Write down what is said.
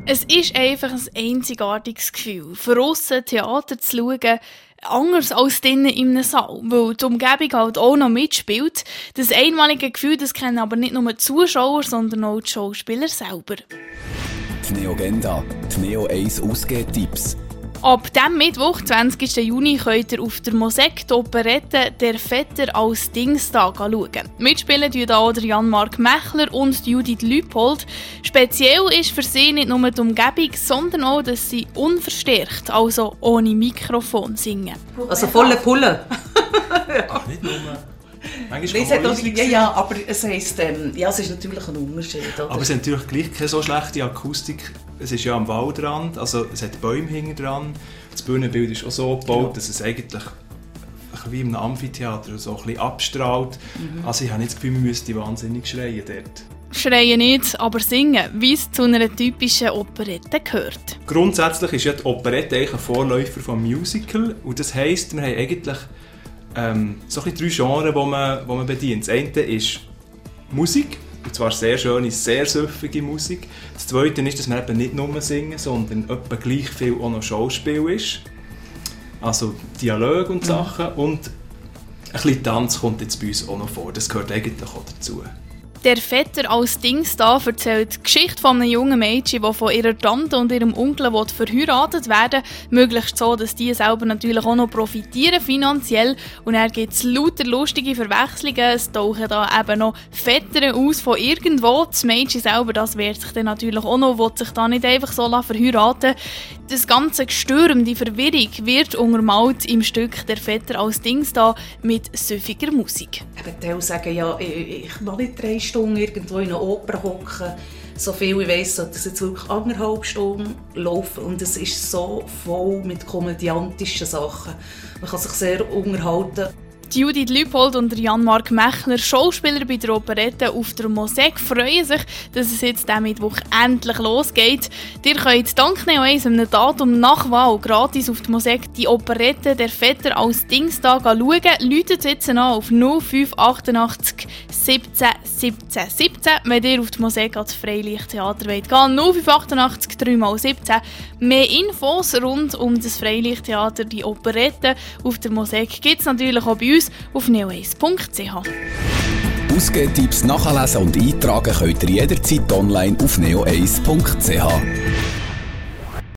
Es ist einfach ein einzigartiges Gefühl, von aussen Theater zu schauen, anders als drinnen in einem Saal, weil die Umgebung halt auch noch mitspielt. Das einmalige Gefühl, das kennen aber nicht nur die Zuschauer, sondern auch die Schauspieler selber. Die Neogenda, die Neo 1 Ausgehtipps. Ab dem Mittwoch, 20. Juni, könnt ihr auf der Mosek die Operette «Der Vetter als Dingstag» schauen. Mitspielen tun auch Jan-Marc Mechler und Judith Lüpold. Speziell ist für sie nicht nur die Umgebung, sondern auch, dass sie unverstärkt, also ohne Mikrofon, singen. Also volle Pulle. Ja. Nicht nur. Ja, aber es heisst, es ist natürlich ein Unterschied. Oder? Aber es ist natürlich gleich keine so schlechte Akustik. Es ist ja am Waldrand, also es hat Bäume hinten dran. Das Bühnenbild ist auch so gebaut, dass es eigentlich wie in einem Amphitheater so ein bisschen abstrahlt. Also ich habe nicht das Gefühl, wir müssten wahnsinnig schreien dort. Schreien nicht, aber singen, wie es zu einer typischen Operette gehört. Grundsätzlich ist ja die Operette eigentlich ein Vorläufer vom Musical. Und das heisst, wir haben eigentlich so ein bisschen 3 Genres, die man bedient. Das eine ist Musik, und zwar sehr schöne, sehr süffige Musik. Das zweite ist, dass wir eben nicht nur singen, sondern etwa gleich viel auch noch Schauspiel ist. Also Dialoge und Sachen. Und ein bisschen Tanz kommt jetzt bei uns auch noch vor. Das gehört eigentlich auch dazu. Der Vetter als Dingstag erzählt die Geschichte von einem jungen Mädchen, das von ihrer Tante und ihrem Onkel verheiratet werden will. Möglichst so, dass die selber natürlich auch noch profitieren finanziell. Und dann gibt es lauter lustige Verwechslungen. Es tauchen da eben noch Vetter aus von irgendwo. Das Mädchen selber, das wehrt sich dann natürlich auch noch, will sich da nicht einfach so verheiraten. Das ganze Gestürm, die Verwirrung wird untermalt im Stück «Der Vetter als Dingstag» mit süffiger Musik. Die sagen ja, ich will nicht 3 Stunden irgendwo in einer Oper hocken. So viel ich weiss, sollte es jetzt wirklich 1,5 Stunden laufen. Und es ist so voll mit komödiantischen Sachen. Man kann sich sehr unterhalten. Die Judith Lüpold und Jan-Marc Mechler, Schauspieler bei der Operette auf der Mosek, freuen sich, dass es jetzt diesen Mittwoch endlich losgeht. Ihr könnt dank Neo 1 einem Datum nach Wahl gratis auf die Mosek die Operette «Der Vetter als Dingstag» schauen. Läutet jetzt an auf 0588 17 17 17, wenn ihr auf die Mosek ans Freilichttheater wollt gehen. 0588 3x17. Mehr Infos rund um das Freilichttheater, die Operette auf der Mosek, gibt es natürlich auch bei uns auf neo1.ch. Ausgehtipps nachlesen und eintragen könnt ihr jederzeit online auf neo1.ch.